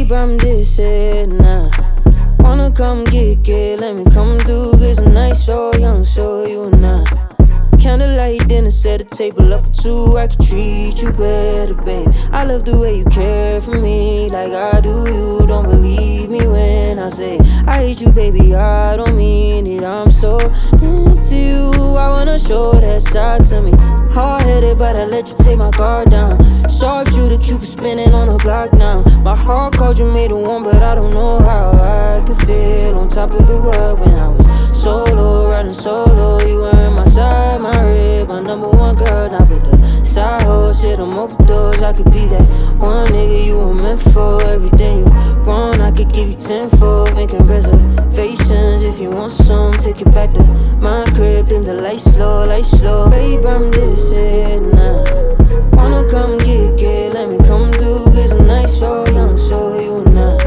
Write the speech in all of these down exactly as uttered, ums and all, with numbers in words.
Babe, I'm this it now. Wanna come get it, let me come through. Cause the night so young, so you not. Candlelight dinner, set a table up for two. I can treat you better, babe. I love the way you care for me like I do. You don't believe me when I say I hate you, baby. I don't mean it. I'm so into you. I wanna show that side to me. Hard-headed, but I let you take my guard down. Sharpshooter, Cupid spinning on the block now. My heart called you, made it warm, but I don't know how I could feel on top of the world when I was solo, riding solo. You were in my side, my rib, my number one girl. Now with the side hoe, shit, I'm overdose. I could be that one nigga you were meant for. Everything you grown, I could give you tenfold. Making reservations if you want some. Take it back to my crib, dim the lights slow, lights slow. Babe, I'm this it now. Wanna come get it, let me come through. Cause the night so young, so you not.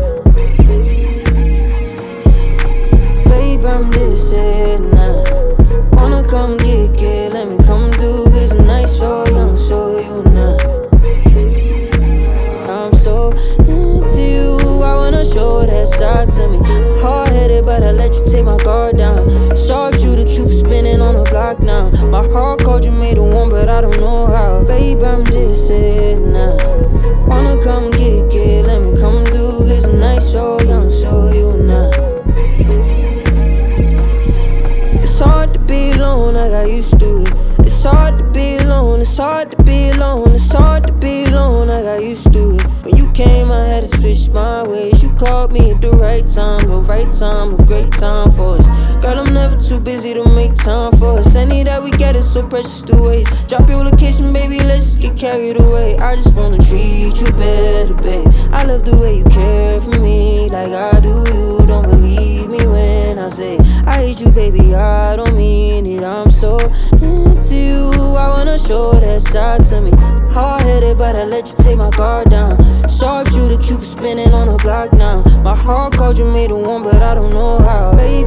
Babe, I'm this it now. Wanna come get it, let me come through. Cause the night so young, so you not. I'm so into you, I wanna show that side to me. Hard-headed, but I let you take my guard down. Sharpshooter, Cupid spinning on the block now. My heart called you, made it warm, but I don't know how. Babe, I'm just it now. Wanna come get it, let me come through. Cause the night so young, so you not. It's hard to be alone like I used to it. It's hard to be alone, it's hard to be alone. It's hard to be alone like I used to it. When you came, I had to switch my ways. You called me at the right time, the right time, a great time for us. Girl, I'm never too busy to make time for us. Any that we get is so precious to waste. Drop your location, baby, let's just get carried away. I just wanna treat you better, babe. I love the way you care for me like I do. You don't believe me when I say I hate you, baby, I don't mean it. I'm so into you, I wanna show that side to me. Hard-headed, but I let you take my guard down. Sharpshooter, Cupid spinning on the block now. My heart called you, made it warm, but I don't know how. Baby,